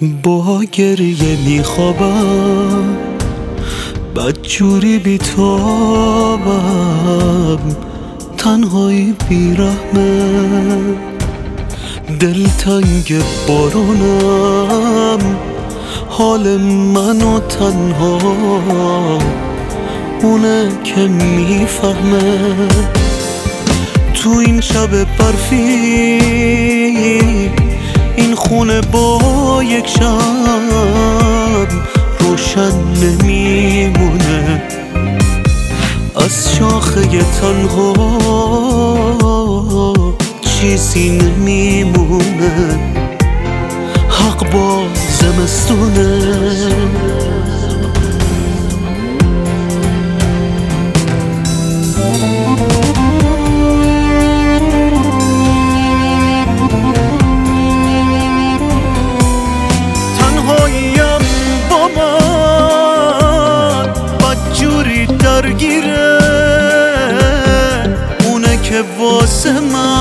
با گریه میخوابم، بدجوری بیتابم، تنهایی بیرحمه، دلتنگ بارونم، حال منو تنها اونه که میفهمه. تو این شب برفی این خونه با یک شب روشن نمیمونه، از شاخه تنها چیزی نمیمونه، حق با زمستونه. تنهاییم با من بدجوری درگیره، اونه که واسه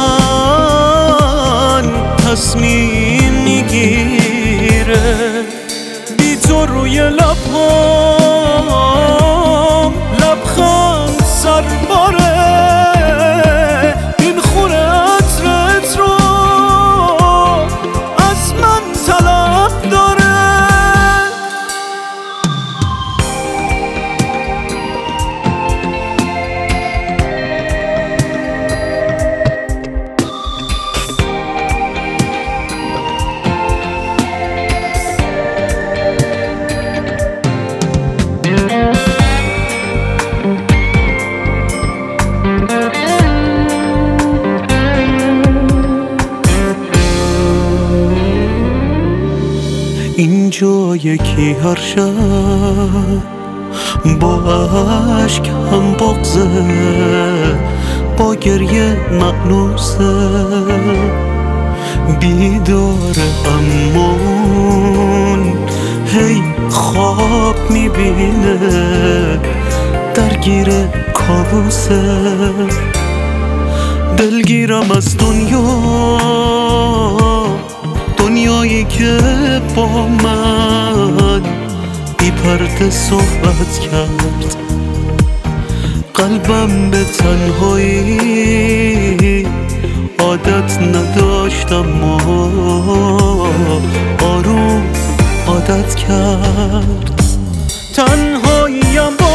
من تصمیم میگیره. بی تو روی لبهام لبخند سر باره، این خونه عطرت رو از من طلب داره. اینجا یکی هر شب با عشق هم بغضه، با گریه مأنوسه، بیداره امون هی خواب میبینه، درگیر کابوسه. دلگیرم از دنیایی که با من بی پرده صحبت کرد، قلبم به تنهایی عادت نداشتم و آروم عادت کرد. تنهاییم با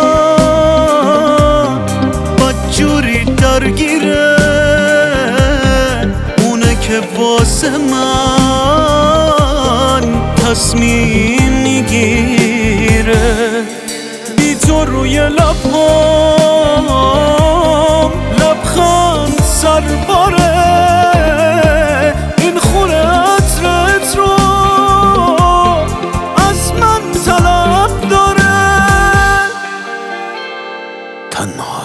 من بدجوری درگیره، اونه که واسه من تصمیم میگیره. بی تو روی لبهام لبخند سر باره، این خونه عطرت رو از من طلب داره. تنها